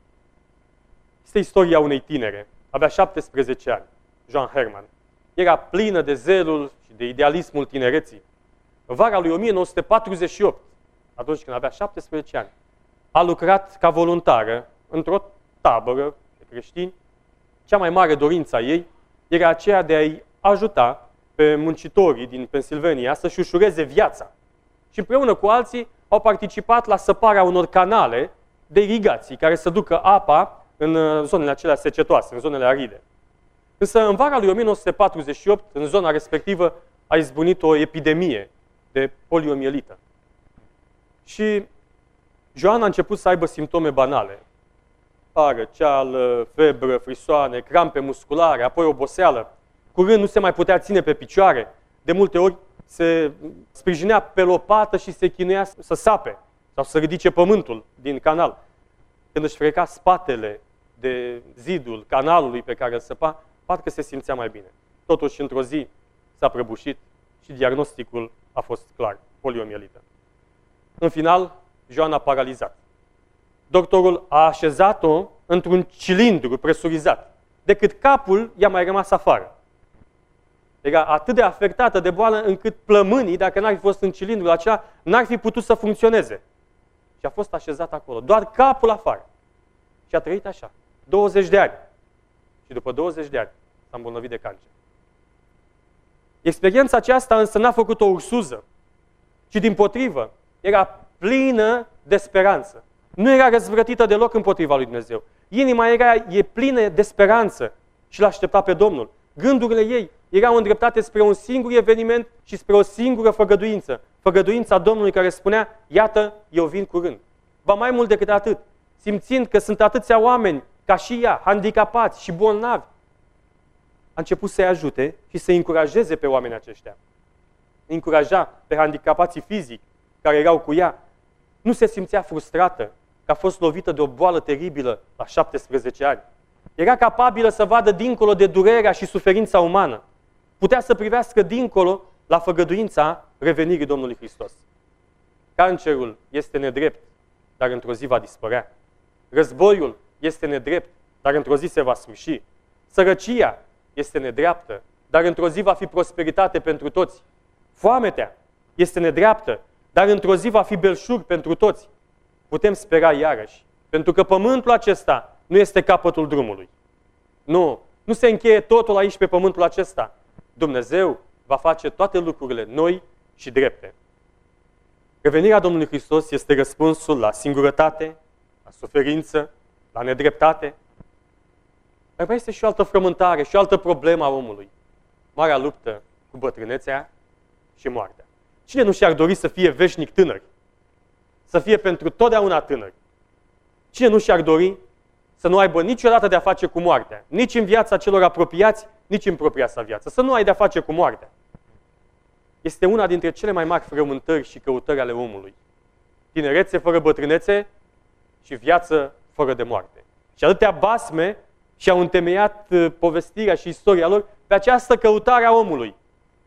Este istoria unei tinere, avea 17 ani, Joan Herman. Era plină de zelul și de idealismul tinereții. În vara lui 1948, atunci când avea 17 ani, a lucrat ca voluntară într-o tabără de creștini. Cea mai mare dorință a ei era aceea de a-i ajuta pe muncitorii din Pennsylvania să-și ușureze viața. Și împreună cu alții au participat la săparea unor canale de irigații care să ducă apa în zonele acelea secetoase, în zonele aride. Însă în vara lui 1948, în zona respectivă, a izbunit o epidemie de poliomielită. Și Joan a început să aibă simptome banale. Răceală, febră, frisoane, crampe musculare, apoi oboseală. Curând nu se mai putea ține pe picioare. De multe ori se sprijinea pe lopată și se chinuia să sape sau să ridice pământul din canal. Când își freca spatele de zidul canalului pe care îl săpa, parcă se simțea mai bine. Totuși, într-o zi s-a prăbușit și diagnosticul a fost clar, poliomielită. În final, Joan a paralizat. Doctorul a așezat-o într-un cilindru presurizat, decât capul i-a mai rămas afară. Era atât de afectată de boală încât plămânii, dacă n-ar fi fost în cilindrul acela, n-ar fi putut să funcționeze. Și a fost așezat acolo, doar capul afară. Și a trăit așa, 20 de ani. Și după 20 de ani s-a îmbolnăvit de cancer. Experiența aceasta însă n-a făcut o ursuză, ci dimpotrivă, era plină de speranță. Nu era răzvrătită deloc împotriva lui Dumnezeu. Inima e plină de speranță și l-aștepta pe Domnul. Gândurile ei erau îndreptate spre un singur eveniment și spre o singură făgăduință. Făgăduința Domnului care spunea, iată, eu vin curând. Ba mai mult decât atât, simțind că sunt atâția oameni ca și ea, handicapați și bolnavi, a început să-i ajute și să-i încurajeze pe oamenii aceștia. Îi încuraja pe handicapații fizici care erau cu ea. Nu se simțea frustrată că a fost lovită de o boală teribilă la 17 ani. Era capabilă să vadă dincolo de durerea și suferința umană. Putea să privească dincolo la făgăduința revenirii Domnului Hristos. Cancerul este nedrept, dar într-o zi va dispărea. Războiul este nedrept, dar într-o zi se va sfârși. Sărăcia este nedreaptă, dar într-o zi va fi prosperitate pentru toți. Foametea este nedreaptă, dar într-o zi va fi belșug pentru toți. Putem spera iarăși, pentru că pământul acesta nu este capătul drumului. Nu se încheie totul aici pe pământul acesta. Dumnezeu va face toate lucrurile noi și drepte. Revenirea Domnului Hristos este răspunsul la singurătate, la suferință, la nedreptate. Dar mai este și o altă frământare, și o altă problemă a omului. Marea luptă cu bătrânețea și moartea. Cine nu și-ar dori să fie veșnic tânăr? Să fie pentru totdeauna tânăr? Cine nu și-ar dori să nu aibă niciodată de-a face cu moartea? Nici în viața celor apropiați, nici în propria sa viață. Să nu ai de-a face cu moartea. Este una dintre cele mai mari frământări și căutări ale omului. Tinerețe fără bătrânețe și viață fără de moarte. Și atâtea basme și-au întemeiat povestirea și istoria lor pe această căutare a omului.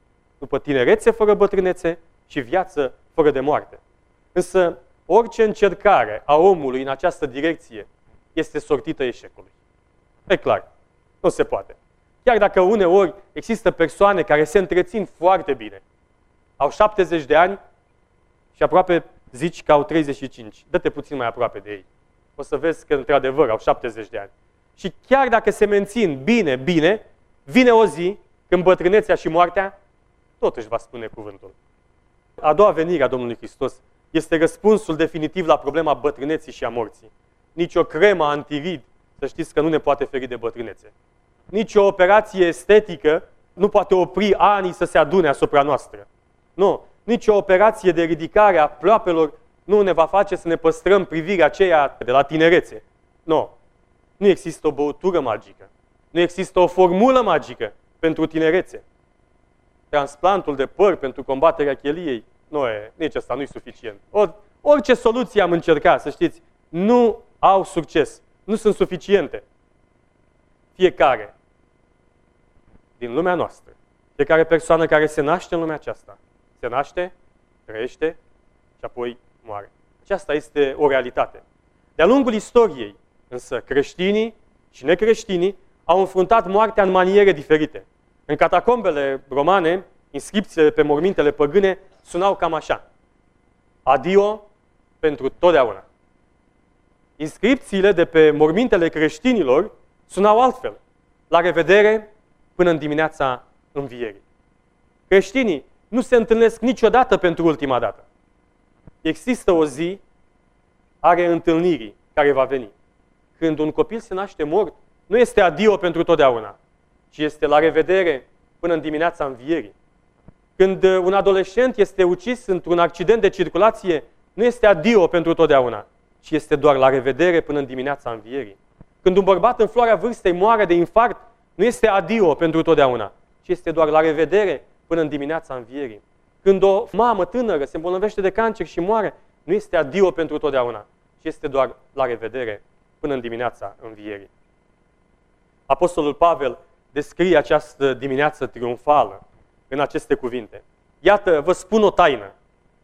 după tinerețe fără bătrânețe și viață fără de moarte. Însă, orice încercare a omului în această direcție este sortită eșecului. E clar, nu se poate. Chiar dacă uneori există persoane care se întrețin foarte bine, au 70 de ani și aproape zici că au 35. Dă-te puțin mai aproape de ei. O să vezi că, într-adevăr, au 70 de ani. Și chiar dacă se mențin bine, vine o zi când bătrânețea și moartea tot își va spune cuvântul. A doua venire a Domnului Hristos este răspunsul definitiv la problema bătrâneții și a morții. Nici o cremă antirid, să știți că nu ne poate feri de bătrânețe. Nici o operație estetică nu poate opri anii să se adune asupra noastră. Nu. Nici o operație de ridicare a ploapelor nu ne va face să ne păstrăm privirea aceea de la tinerețe. Nu. Nu există o băutură magică. Nu există o formulă magică pentru tinerețe. Transplantul de păr pentru combaterea cheliei, nici asta nu e suficient. Orice soluție am încercat, să știți, nu au succes. Nu sunt suficiente. Fiecare din lumea noastră, fiecare persoană care se naște în lumea aceasta, se naște, trăiește și apoi moare. Aceasta este o realitate. De-a lungul istoriei, însă, creștinii și necreștinii au înfruntat moartea în maniere diferite. În catacombele romane, inscripțiile pe mormintele păgâne sunau cam așa: adio pentru totdeauna. Inscripțiile de pe mormintele creștinilor sunau altfel: la revedere până în dimineața învierii. Creștinii nu se întâlnesc niciodată pentru ultima dată. Există o zi a reîntâlnirii care va veni. Când un copil se naște mort, nu este adio pentru totdeauna, ci este la revedere până în dimineața învierii. Când un adolescent este ucis într-un accident de circulație, nu este adio pentru totdeauna, ci este doar la revedere până în dimineața învierii. Când un bărbat în floarea vârstei moare de infarct, nu este adio pentru totdeauna, ci este doar la revedere până în dimineața învierii. Când o mamă tânără se îmbolnăvește de cancer și moare, nu este adio pentru totdeauna, ci este doar la revedere până în dimineața învierii. Apostolul Pavel descrie această dimineață triumfală în aceste cuvinte: iată, vă spun o taină.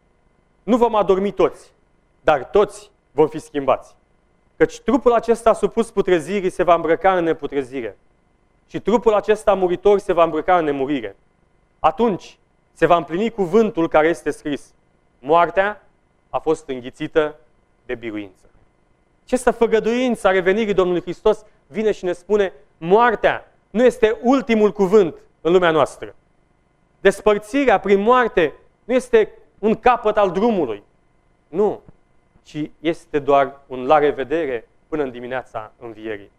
Nu vom adormi toți, dar toți vom fi schimbați. Căci trupul acesta supus putrezirii se va îmbrăca în neputrezire și trupul acesta muritor se va îmbrăca în nemurire. Atunci se va împlini cuvântul care este scris: moartea a fost înghițită de biruință. Această făgăduință a revenirii Domnului Hristos vine și ne spune: moartea nu este ultimul cuvânt în lumea noastră. Despărțirea prin moarte nu este un capăt al drumului. Nu, ci este doar un la revedere până în dimineața învierii.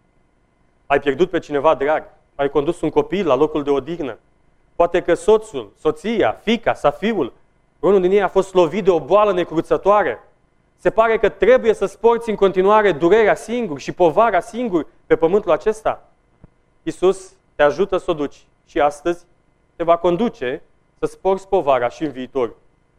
Ai pierdut pe cineva drag, ai condus un copil la locul de odihnă. Poate că soțul, soția, fiica sau fiul, unul din ei a fost lovit de o boală necruțătoare. Se pare că trebuie să-ți porți în continuare durerea singur și povara singur pe pământul acesta. Iisus te ajută să o duci și astăzi te va conduce să-ți porți povara și în viitor.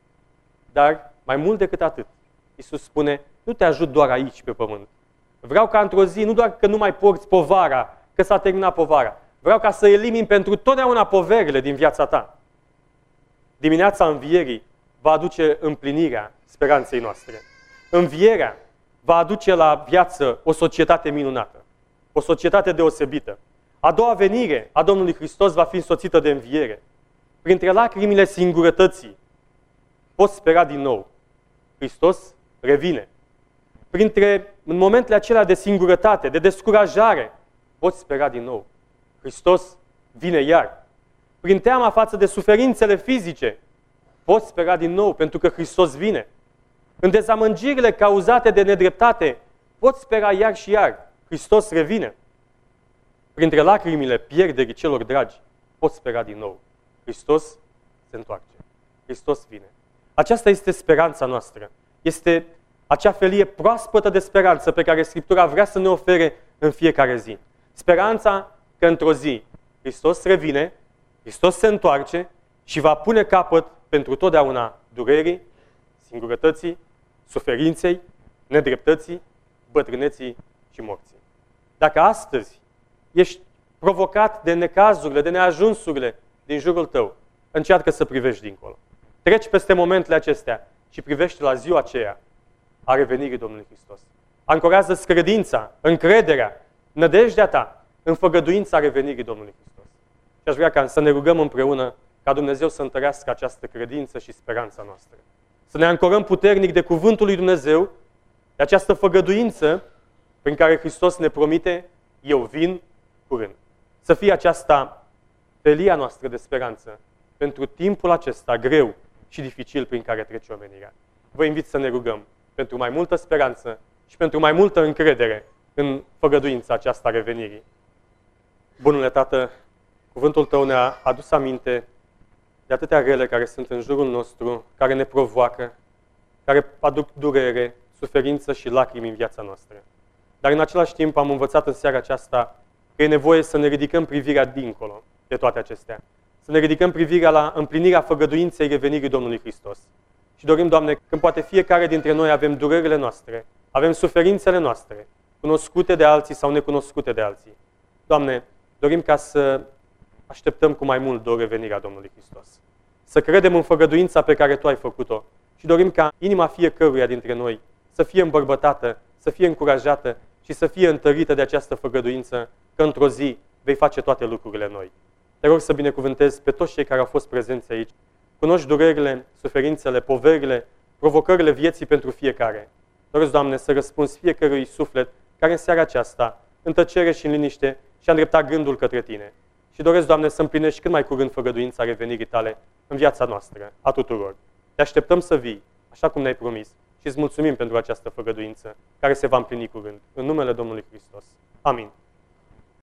Dar mai mult decât atât, Iisus spune: nu te ajut doar aici pe pământ. Vreau ca într-o zi, nu doar că nu mai porți povara, că s-a terminat povara, vreau ca să elimini pentru totdeauna poverile din viața ta. Dimineața învierii va aduce împlinirea speranței noastre. Învierea va aduce la viață o societate minunată, o societate deosebită. A doua venire a Domnului Hristos va fi însoțită de înviere. Printre lacrimile singurătății poți spera din nou. Hristos revine. În momentele acelea de singurătate, de descurajare, poți spera din nou. Hristos vine iar. Prin teama față de suferințele fizice, poți spera din nou, pentru că Hristos vine. În dezamăgirile cauzate de nedreptate, poți spera iar și iar. Hristos revine. Printre lacrimile pierderii celor dragi, poți spera din nou. Hristos se întoarce. Hristos vine. Aceasta este speranța noastră. Este acea felie proaspătă de speranță pe care Scriptura vrea să ne ofere în fiecare zi. Speranța că într-o zi Hristos revine, Hristos se întoarce și va pune capăt pentru totdeauna durerii, singurătății, suferinței, nedreptății, bătrâneții și morții. Dacă astăzi ești provocat de necazurile, de neajunsurile din jurul tău, încearcă să privești dincolo. Treci peste momentele acestea și privești la ziua aceea a revenirii Domnului Hristos. Ancorează-ți credința, încrederea, nădejdea ta în făgăduința revenirii Domnului Hristos. Și aș vrea să ne rugăm împreună ca Dumnezeu să întărească această credință și speranța noastră. Să ne ancorăm puternic de cuvântul lui Dumnezeu, de această făgăduință prin care Hristos ne promite, eu vin curând. Să fie aceasta felia noastră de speranță pentru timpul acesta greu și dificil prin care trece omenirea. Vă invit să ne rugăm pentru mai multă speranță și pentru mai multă încredere în făgăduința aceasta a revenirii. Bunule Tată, cuvântul Tău ne-a adus aminte de atâtea rele care sunt în jurul nostru, care ne provoacă, care aduc durere, suferință și lacrimi în viața noastră. Dar în același timp am învățat în seara aceasta că e nevoie să ne ridicăm privirea dincolo de toate acestea. Să ne ridicăm privirea la împlinirea făgăduinței revenirii Domnului Hristos. Și dorim, Doamne, când poate fiecare dintre noi avem durerile noastre, avem suferințele noastre, cunoscute de alții sau necunoscute de alții. Doamne, dorim ca să așteptăm cu mai mult dor revenirea Domnului Hristos. Să credem în făgăduința pe care Tu ai făcut-o și dorim ca inima fiecăruia dintre noi să fie îmbărbătată, să fie încurajată și să fie întărită de această făgăduință că într-o zi vei face toate lucrurile noi. Te rog să binecuvântezi pe toți cei care au fost prezenți aici. Cunoști durerile, suferințele, poverile, provocările vieții pentru fiecare. Doresc, Doamne, să răspunzi fiecărui suflet care în seara aceasta, în tăcere și în liniște, și-a îndreptat gândul către Tine. Și doresc, Doamne, să împlinești cât mai curând făgăduința revenirii Tale în viața noastră, a tuturor. Te așteptăm să vii, așa cum ne-ai promis, și îți mulțumim pentru această făgăduință care se va împlini curând. În numele Domnului Hristos. Amin.